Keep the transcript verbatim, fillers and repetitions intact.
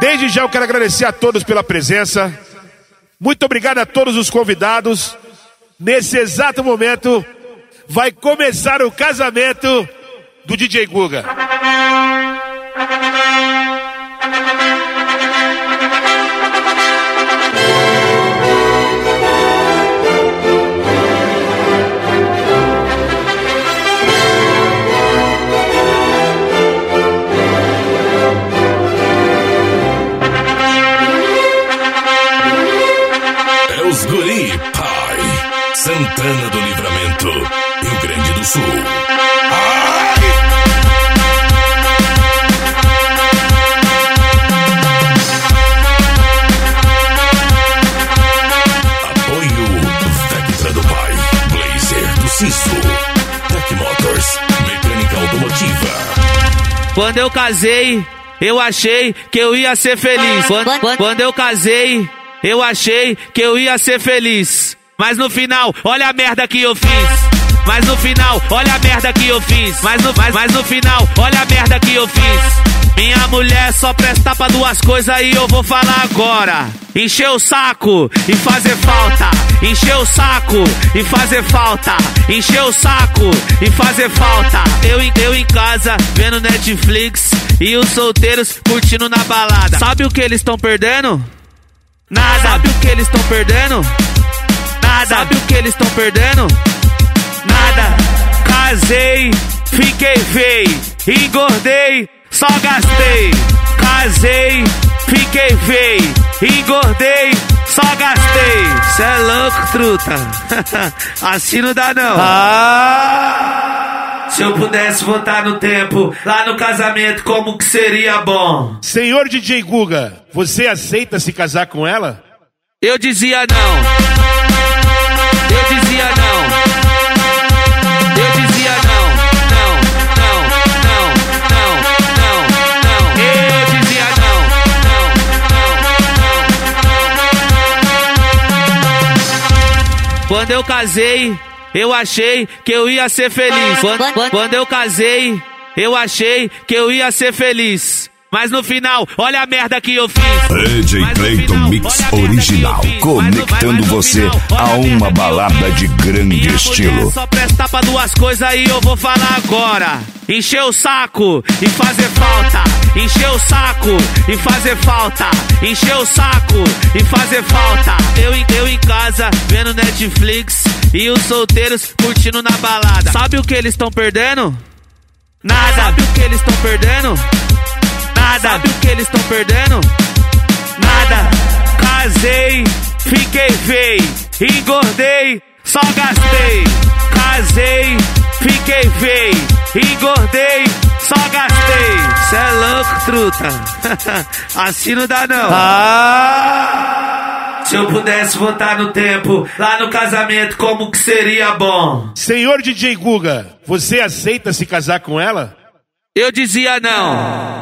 Desde já eu quero agradecer a todos pela presença. Muito obrigado a todos os convidados. Nesse exato momento vai começar o casamento do D J Guga. Os Guri Pai, Santana do Livramento, Rio Grande do Sul. Ai! Apoio Vectra do Pai, Blazer do Ciso, Tech Motors, mecânica automotiva. Quando eu casei, eu achei que eu ia ser feliz. Quando, quando, quando eu casei, eu achei que eu ia ser feliz. Mas no final, olha a merda que eu fiz. Mas no final, olha a merda que eu fiz. Mas no, mas, mas no final, olha a merda que eu fiz. Minha mulher só presta pra duas coisas e eu vou falar agora. Encher o saco e fazer falta. Encher o saco e fazer falta. Encher o saco e fazer falta. Eu, eu em casa, vendo Netflix e os solteiros curtindo na balada. Sabe o que eles estão perdendo? Nada. Sabe o que eles estão perdendo? Nada. Sabe o que eles estão perdendo? Nada. Casei, fiquei feio, engordei, só gastei. Casei, fiquei feio, engordei, só gastei. Cê é louco, truta. Assim não dá não. Ah! Se eu pudesse voltar no tempo, lá no casamento, como que seria bom? Senhor D J Guga, você aceita se casar com ela? Eu dizia não. Eu dizia não. Eu dizia não. Não, não, não, não, não, não. Eu dizia não. Não, não, não. Quando eu casei, eu achei que eu ia ser feliz. Quando, quando, quando eu casei, eu achei que eu ia ser feliz. Mas no final, olha a merda que eu fiz. D J Clayton Mix original, conectando você a uma balada de grande estilo. Só presta pra duas coisas e eu vou falar agora. Encher o saco e fazer falta. Encher o saco e fazer falta. Encher o saco e fazer falta. Eu, eu em casa, vendo Netflix e os solteiros curtindo na balada. Sabe o que eles estão perdendo? Nada. Sabe o que eles estão perdendo? Nada. Sabe o que eles estão perdendo? Nada. Casei, fiquei feio, engordei, só gastei. Casei, fiquei feio, engordei, só gastei. Cê é louco, truta. Assim não dá não. Ah! Se eu pudesse voltar no tempo, lá no casamento, como que seria bom? Senhor D J Guga, você aceita se casar com ela? Eu dizia não.